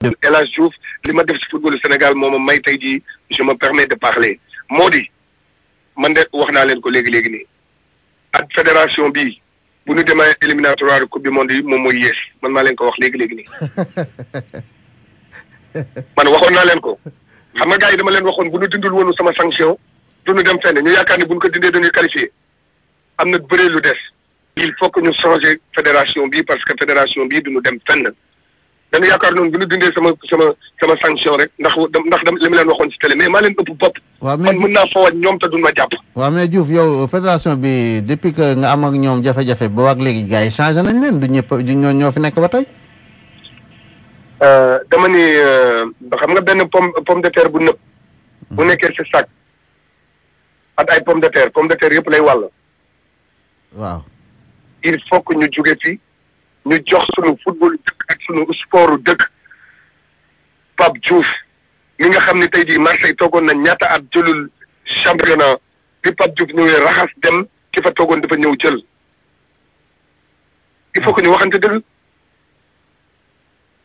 El Hadj Diouf li ma def ci footballu Sénégal moo ma may tey jii je me permets de parler moo di man de wax naa leen ko léegi nii ak fédération bi bu ñu demee éliminatoire coupe du monde yi moom mooy yées man maa leen ko wax léegi nii man waxoon naa leen ko xam nga gars yi dama leen waxoon bu ñu dindul woonu sama sanction du ñu dem fenn ñu yaakaar ne bu ñu ko dindee dañuy qualifié am na bëree lu des il faut que ñu changer fédération bi parce que fédération bii du ñu dem fenn dañu yaakaar noonu bu ñu dindee sama sanction rek ndax li ma leen waxoon ci télé mais maa leen ëpp bopp. waaw mais man mën naa foowaat ñoom te duñ ma jàpp. waaw mais Diouf yow fédération bi depuis que nga am ak ñoom jafe-jafe ba ak léegi gars yi changé nañ leen du ñëpp du ñoo fi nekk ba tey. dama ni xam nga benn pomme de terre bu nëb. bu nekkee ci sac ak ay pomme de terre yëpp lay wàll. waaw. il faut que ñu jóge fi ñu jox sunu football dëkk ak sunu sport dëkk Pape Diouf mi nga xam ne tey jii Marseille toogoon na ñaata at jëlul championnat bi Pape Diouf ñëwee raxas dem ki fa toogoon dafa ñëw jël il faut que ñu waxante dëgg.